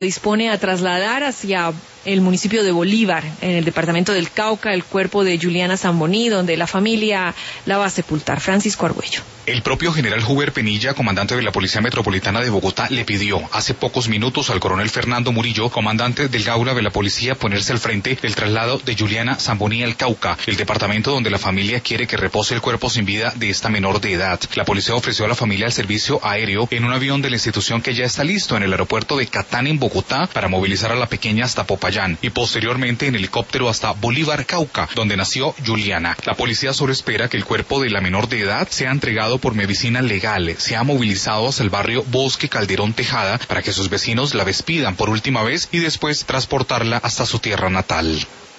dispone a trasladar hacia el municipio de Bolívar, en el departamento del Cauca, el cuerpo de Juliana Zamboni, donde la familia la va a sepultar. Francisco Argüello. El propio general Huber Penilla, comandante de la Policía Metropolitana de Bogotá, le pidió hace pocos minutos al coronel Fernando Murillo, comandante del Gaula de la Policía, ponerse al frente del traslado de Juliana Zamboni al Cauca, el departamento donde la familia quiere que repose el cuerpo sin vida de esta menor de edad. La policía ofreció a la familia el servicio aéreo en un avión de la institución que ya está listo en el aeropuerto de Catán en Bogotá para movilizar a la pequeña hasta Popayán y posteriormente en helicóptero hasta Bolívar, Cauca, donde nació Juliana. La policía solo espera que el cuerpo de la menor de edad sea entregado por medicina legal. Se ha movilizado hasta el barrio Bosque Calderón Tejada para que sus vecinos la despidan por última vez y después transportarla hasta su tierra natal.